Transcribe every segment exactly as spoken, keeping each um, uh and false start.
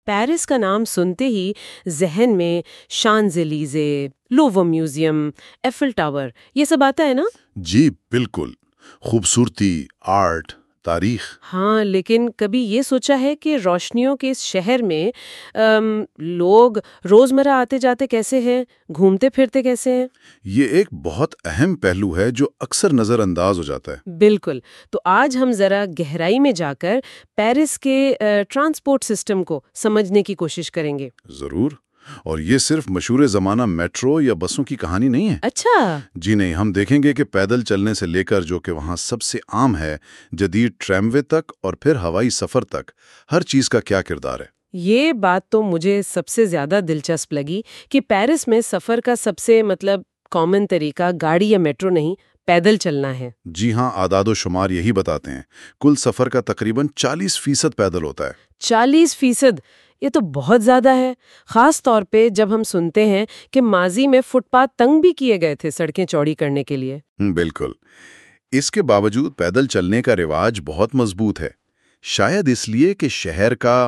Paris کا نام سنتے ہی ذہن میں Champs Elysees, Louvre museum, Eiffel Tower یہ سب آتا ہے نا؟ جی بالکل، خوبصورتی، آرٹ، تاریخ۔ ہاں، لیکن کبھی یہ سوچا ہے کہ روشنیوں کے اس شہر میں ام، لوگ روزمرہ آتے جاتے کیسے ہیں، گھومتے پھرتے کیسے ہیں؟ یہ ایک بہت اہم پہلو ہے جو اکثر نظر انداز ہو جاتا ہے۔ بالکل، تو آج ہم ذرا گہرائی میں جا کر پیرس کے ٹرانسپورٹ سسٹم کو سمجھنے کی کوشش کریں گے۔ ضرور، اور یہ صرف مشہور زمانہ میٹرو یا بسوں کی کہانی نہیں ہے۔ اچھا، جی نہیں، ہم دیکھیں گے کہ پیدل چلنے سے لے کر، جو کہ وہاں سب سے عام ہے، جدید ٹراموے تک اور پھر ہوائی سفر تک، ہر چیز کا کیا کردار ہے۔ یہ بات تو مجھے سب سے زیادہ دلچسپ لگی کہ پیرس میں سفر کا سب سے مطلب کامن طریقہ گاڑی یا میٹرو نہیں، پیدل چلنا ہے۔ جی ہاں، اعداد و شمار یہی بتاتے ہیں، کل سفر کا تقریباً چالیس فیصد پیدل ہوتا ہے۔ چالیس فیصد، یہ تو بہت زیادہ ہے، خاص طور پہ جب ہم سنتے ہیں کہ ماضی میں فٹ پاتھ تنگ بھی کیے گئے تھے سڑکیں چوڑی کرنے کے لیے۔ بالکل، اس کے باوجود پیدل چلنے کا رواج بہت مضبوط ہے، شاید اس لیے کہ شہر کا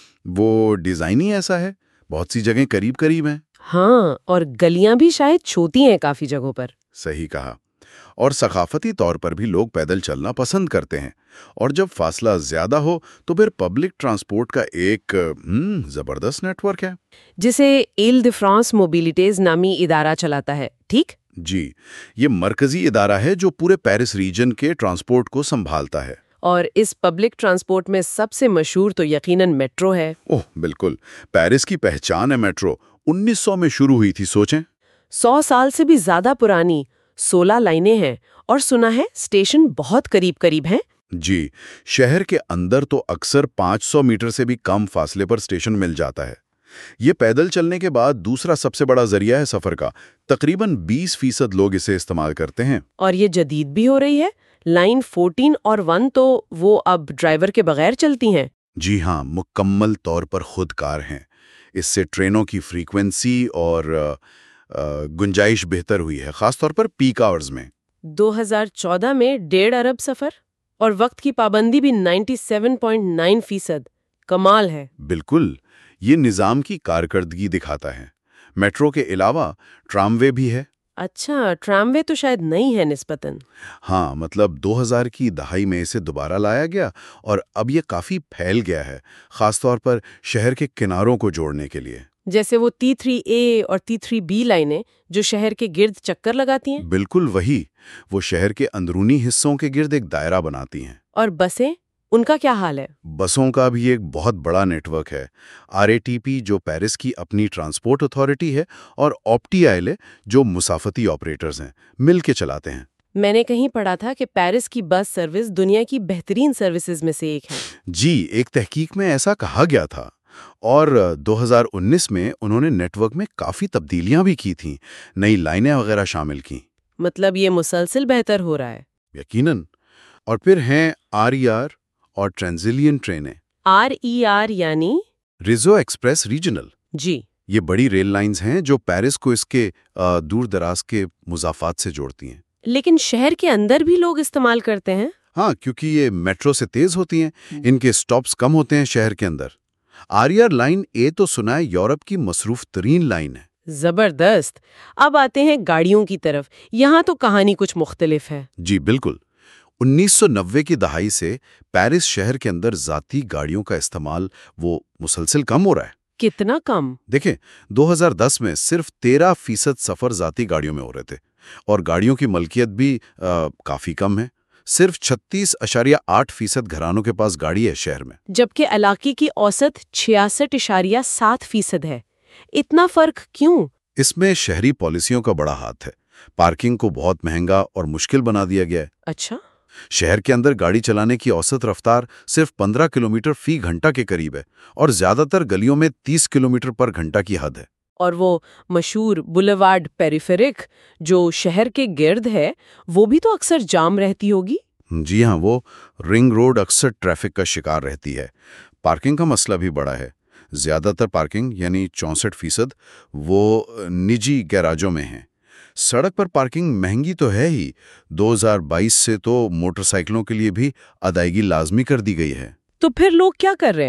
وہ ڈیزائن ہی ایسا ہے، بہت سی جگہیں قریب قریب ہیں۔ ہاں، اور گلیاں بھی شاید چھوٹی ہیں کافی جگہوں پر۔ صحیح کہا، اور ثقافتی طور پر بھی لوگ پیدل چلنا پسند کرتے ہیں، اور جب فاصلہ زیادہ ہو تو پھر پبلک ٹرانسپورٹ کا ایک ہم، زبردست نیٹ ورک ہے جسے ایل دی فرانس موبیلیٹیز نامی ادارہ چلاتا ہے، ٹھیک؟ جی، یہ مرکزی ادارہ ہے جو پورے پیرس ریجن کے ٹرانسپورٹ کو سنبھالتا ہے۔ اور اس پبلک ٹرانسپورٹ میں سب سے مشہور تو یقیناً میٹرو ہے۔ اوہ بالکل، پیرس کی پہچان ہے میٹرو، انیس سو میں شروع ہوئی تھی، سوچیں۔ سو سال سے بھی زیادہ پرانی، سولہ لائنیں ہیں، اور سنا ہے اسٹیشن بہت قریب قریب ہیں۔ جی، شہر کے اندر تو اکثر پانچ سو میٹر سے بھی کم فاصلے پر اسٹیشن مل جاتا ہے۔ یہ پیدل چلنے کے بعد دوسرا سب سے بڑا ذریعہ ہے سفر کا، تقریباً بیس فیصد لوگ اسے استعمال کرتے ہیں۔ اور یہ جدید بھی ہو رہی ہے، لائن فورٹین اور ون تو وہ اب ڈرائیور کے بغیر چلتی ہیں۔ جی ہاں، مکمل طور پر خود کار ہیں۔ اس سے ٹرینوں کی فریکوینسی اور آ، آ، گنجائش بہتر ہوئی ہے، خاص طور پر پیک آورز میں۔ دو ہزار چودہ میں ڈیڑھ ارب سفر، اور وقت کی پابندی بھی نائنٹی سیون پوائنٹ نائن فیصد، کمال ہے۔ بالکل، یہ نظام کی کارکردگی دکھاتا ہے۔ میٹرو کے علاوہ ٹراموے بھی ہے۔ اچھا، ٹراموے تو شاید نئی ہے نسبتاً۔ ہاں، مطلب دو ہزار کی دہائی میں اسے دوبارہ لایا گیا، اور اب یہ کافی پھیل گیا ہے، خاص طور پر شہر کے کناروں کو جوڑنے کے لیے۔ جیسے وہ ٹی تھری اے اور ٹی تھری بی لائنیں جو شہر کے گرد چکر لگاتی ہیں۔ بالکل وہی، وہ شہر کے اندرونی حصوں کے گرد ایک دائرہ بناتی ہیں۔ اور بسیں، ان کا کیا حال ہے؟ بسوں کا بھی ایک بہت بڑا نیٹ ورک ہے۔ آر اے ٹی پی جو پیرس کی اپنی ٹرانسپورٹ اتھارٹی ہے، اور آپٹی آئلے جو مسافتی آپریٹرز ہیں، مل کے چلاتے ہیں۔ میں نے کہیں پڑھا تھا کہ پیرس کی بس سروس دنیا کی بہترین سروسز میں سے ایک ہے۔ جی، ایک تحقیق میں ایسا کہا گیا تھا، اور دو ہزار انیس میں انہوں نے نیٹ ورک میں کافی تبدیلیاں بھی کی تھیں، نئی لائنیں وغیرہ شامل کیں۔ مطلب یہ مسلسل بہتر ہو رہا ہے۔ یقیناً، اور پھر ہیں آر ای آر اور ٹرانزلین ٹرینیں۔ آر ای آر یعنی؟ ریزو ایکسپریس ریجنل۔ جی، یہ بڑی ریل لائنز ہیں جو پیرس کو اس کے آ، دور دراز کے مضافات سے جوڑتی ہیں۔ لیکن شہر کے اندر بھی لوگ استعمال کرتے ہیں۔ ہاں، کیونکہ یہ میٹرو سے تیز ہوتی ہیں، ان کے سٹاپس کم ہوتے ہیں شہر کے اندر۔ R E R line A تو سنا ہے یورپ کی مصروف ترین لائن ہے۔ زبردست۔ اب آتے ہیں گاڑیوں کی طرف، یہاں تو کہانی کچھ مختلف ہے۔ جی بالکل، انیس سو نوے کی دہائی سے پیرس شہر کے اندر ذاتی گاڑیوں کا استعمال وہ مسلسل کم ہو رہا ہے۔ کتنا کم؟ دیکھیں، دو ہزار دس میں صرف تیرہ فیصد سفر ذاتی گاڑیوں میں ہو رہے تھے، اور گاڑیوں کی ملکیت بھی آ, کافی کم ہے۔ صرف چھتیس اشاریہ آٹھ فیصد گھرانوں کے پاس گاڑی ہے شہر میں، جبکہ علاقے کی اوسط چھیاسٹھ اشاریہ سات فیصد ہے۔ اتنا فرق کیوں؟ اس میں شہری پالیسیوں کا بڑا ہاتھ ہے۔ پارکنگ کو بہت مہنگا اور مشکل بنا دیا گیا ہے۔ اچھا، شہر کے اندر گاڑی چلانے کی اوسط رفتار صرف پندرہ کلومیٹر فی گھنٹہ کے قریب ہے، اور زیادہ تر گلیوں میں تیس کلومیٹر پر گھنٹہ کی حد ہے۔ اور وہ مشہور بولیوارڈ پیریفیرک جو شہر کے گرد ہے، وہ بھی تو اکثر جام رہتی ہوگی۔ جی ہاں، وہ رنگ روڈ اکثر ٹریفک کا شکار رہتی ہے۔ پارکنگ کا مسئلہ بھی بڑا ہے۔ زیادہ تر پارکنگ یعنی چونسٹھ فیصد وہ نجی گیراجوں میں ہیں۔ سڑک پر پارکنگ مہنگی تو ہے ہی، دو ہزار بائیس سے تو موٹر سائیکلوں کے لیے بھی ادائیگی لازمی کر دی گئی ہے۔ تو پھر لوگ کیا کر رہے ہیں؟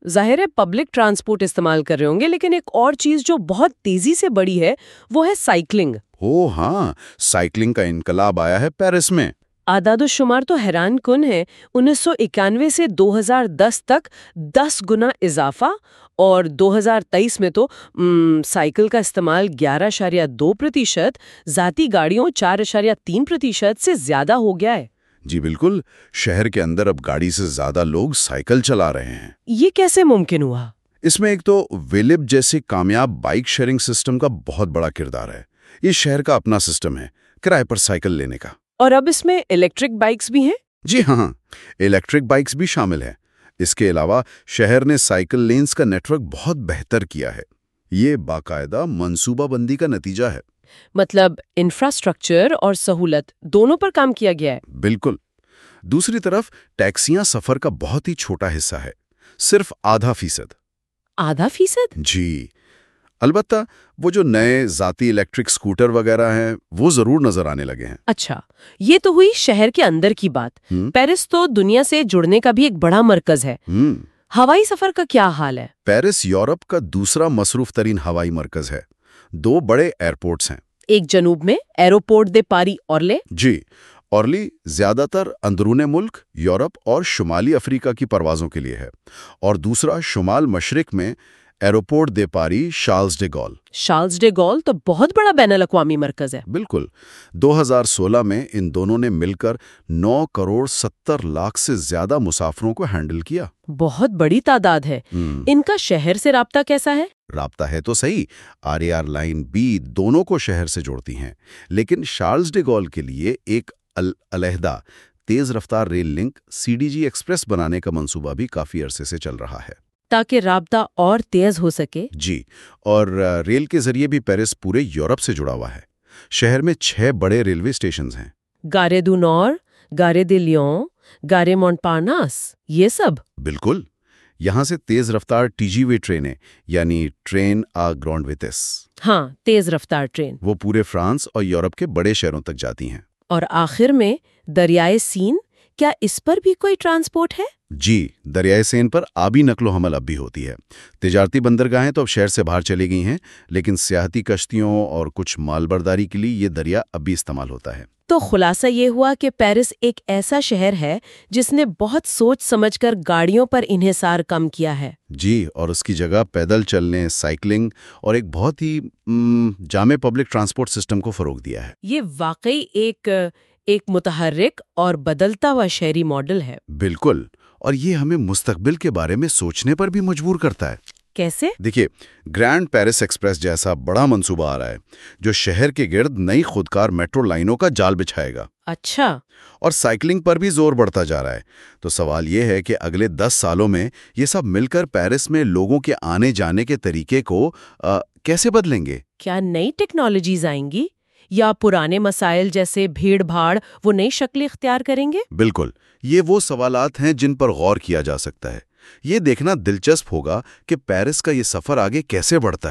ظاہر ہے پبلک ٹرانسپورٹ استعمال کر رہے ہوں گے، لیکن ایک اور چیز جو بہت تیزی سے بڑھی ہے وہ ہے سائیکلنگ۔ او ہاں، سائیکلنگ کا انقلاب آیا ہے پیرس میں۔ اعداد و شمار تو حیران کن ہے۔ انیس سو اکیانوے سے دو ہزار دس تک دس گنا اضافہ، اور دو ہزار تیئیس میں تو م, سائیکل کا استعمال گیارہ اشاریہ دو پرتیشت، ذاتی گاڑیوں چار اشاریہ تین پرتیشت سے زیادہ ہو گیا ہے۔ جی بالکل، شہر کے اندر اب گاڑی سے زیادہ لوگ سائیکل چلا رہے ہیں۔ یہ کیسے ممکن ہوا؟ اس میں ایک تو ویلب جیسے کامیاب بائک شیئرنگ سسٹم کا بہت بڑا کردار ہے۔ یہ شہر کا اپنا سسٹم ہے کرائے پر سائیکل لینے کا۔ اور اب اس میں الیکٹرک بائکس بھی ہیں؟ جی ہاں، الیکٹرک بائکس بھی شامل ہیں۔ اس کے علاوہ شہر نے سائیکل لینز کا نیٹ ورک بہت بہتر کیا ہے۔ یہ باقاعدہ منصوبہ بندی کا نتیجہ ہے۔ مطلب انفراسٹرکچر اور سہولت دونوں پر کام کیا گیا ہے۔ بالکل۔ دوسری طرف ٹیکسیاں سفر کا بہت ہی چھوٹا حصہ ہے، صرف آدھا فیصد۔ آدھا فیصد؟ جی، البتہ وہ جو نئے ذاتی الیکٹرک سکوٹر وغیرہ ہیں وہ ضرور نظر آنے لگے ہیں۔ اچھا، یہ تو ہوئی شہر کے اندر کی بات۔ ہم؟ پیرس تو دنیا سے جڑنے کا بھی ایک بڑا مرکز ہے۔ ہم ہوائی سفر کا کیا حال ہے؟ پیرس یورپ کا دوسرا مصروف ترین ہوائی مرکز ہے۔ دو بڑے ایئرپورٹس ہیں۔ ایک جنوب میں ایروپورٹ دے پاری اورلے۔ جی، اورلی زیادہ تر اندرون ملک، یورپ اور شمالی افریقہ کی پروازوں کے لیے ہے، اور دوسرا شمال مشرق میں ایروپورٹ دے پاری شارلز ڈے گول۔ شارلز ڈے گول تو بہت بڑا بین الاقوامی مرکز ہے۔ بالکل۔ دو ہزار سولہ میں ان دونوں نے مل کر نو کروڑ ستر لاکھ سے زیادہ مسافروں کو ہینڈل کیا۔ بہت بڑی تعداد ہے۔ ہم، ان کا شہر سے رابطہ کیسا ہے؟ رابطہ ہے تو صحیح، R E R line B دونوں کو شہر سے جوڑتی ہیں، لیکن شارلز ڈے گول کے لیے ایک ال- علیحدہ تیز رفتار rail link C D G Express بنانے کا منصوبہ بھی کافی عرصے سے چل رہا ہے، تاکہ رابطہ اور تیز ہو سکے۔ جی، اور آ، ریل کے ذریعے بھی پیرس پورے یورپ سے جڑا ہوا ہے۔ شہر میں چھ بڑے ریلوے اسٹیشنز ہیں۔ گارے دو نور، گارے دے لیون، گارے مونٹ پارناس، یہ سب؟ بالکل، یہاں سے تیز رفتار ٹی جی وے ٹرینیں یعنی ٹرین آ گرانڈ ویتس، ہاں، تیز رفتار ٹرین۔ وہ پورے فرانس اور یورپ کے بڑے شہروں تک جاتی ہیں۔ اور آخر میں دریائے سین، کیا اس پر بھی کوئی ٹرانسپورٹ ہے؟ جی، دریائے سین پر آبی نقل و حمل اب بھی ہوتی ہے۔ تجارتی بندرگاہیں تو اب شہر سے باہر چلی گئی ہیں، لیکن سیاحتی کشتیوں اور کچھ مال برداری کے لیے یہ دریا اب بھی استعمال ہوتا ہے۔ تو خلاصہ یہ ہوا کہ پیرس ایک ایسا شہر ہے جس نے بہت سوچ سمجھ کر گاڑیوں پر انحصار کم کیا ہے۔ جی، اور اس کی جگہ پیدل چلنے، سائیکلنگ اور ایک بہت ہی م، جامع پبلک ٹرانسپورٹ سسٹم کو فروغ دیا ہے۔ یہ واقعی ایک ایک متحرک اور بدلتا ہوا شہری ماڈل ہے۔ بالکل، اور یہ ہمیں مستقبل کے بارے میں سوچنے پر بھی مجبور کرتا ہے۔ کیسے؟ دیکھیے، گرینڈ پیرس ایکسپریس جیسا بڑا منصوبہ آ رہا ہے جو شہر کے گرد نئی خودکار میٹرو لائنوں کا جال بچھائے گا، اچھا۔ اور سائیکلنگ پر بھی زور بڑھتا جا رہا ہے۔ تو سوال یہ ہے کہ اگلے دس سالوں میں یہ سب مل کر پیرس میں لوگوں کے آنے جانے کے طریقے کو آ, کیسے بدلیں گے؟ کیا نئی ٹیکنالوجیز آئیں گی، یا پرانے مسائل جیسے بھیڑ بھاڑ وہ نئی شکل اختیار کریں گے؟ بالکل، یہ وہ سوالات ہیں جن پر غور کیا جا سکتا ہے۔ یہ دیکھنا دلچسپ ہوگا کہ پیرس کا یہ سفر آگے کیسے بڑھتا ہے۔